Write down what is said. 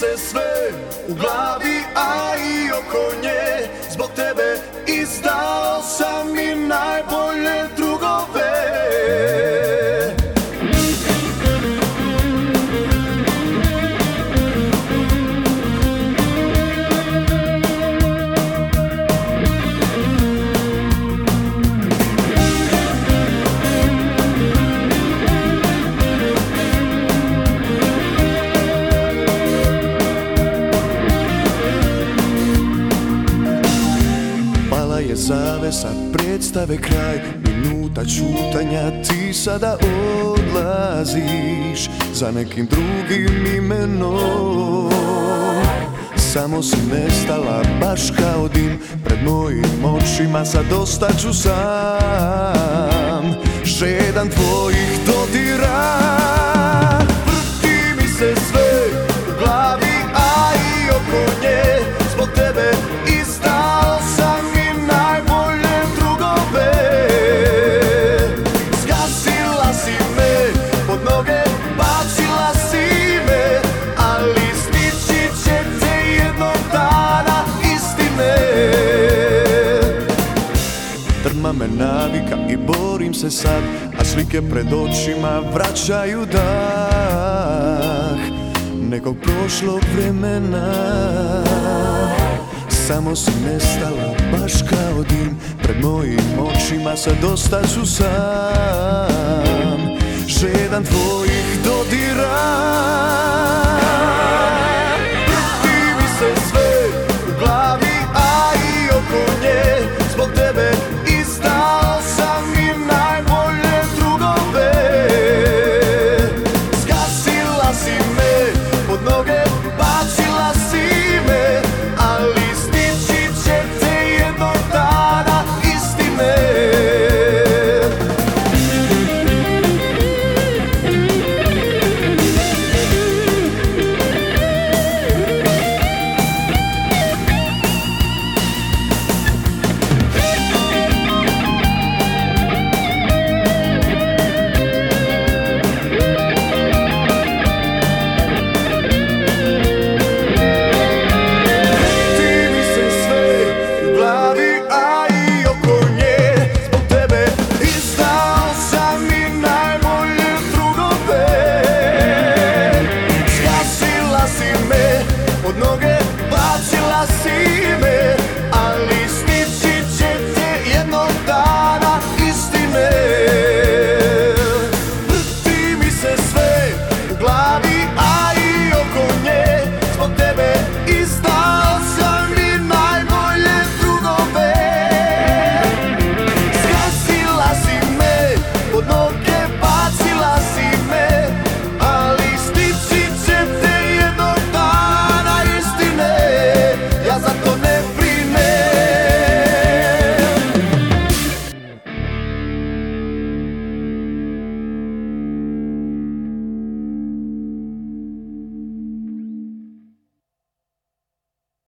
se sve u glavi, a i oko nje. Zbog tebe izdao sam i najbolje drugove. Zavesa predstave kraj, minuta ćutanja, ti sada odlaziš za nekim drugim imenom. Samo si nestala baš kao dim pred mojim očima, sad ostaću sam, žedan tvojih dodira. Vrti mi se sve u glavi, a i oko nje. Zbog tebe izdao sam me navika i borim se sad, a slike pred očima vraćaju dah nekog prošlog vremena. Samo si nestala baš kao dim pred mojim očima, sad ostaću sam, žedan tvojih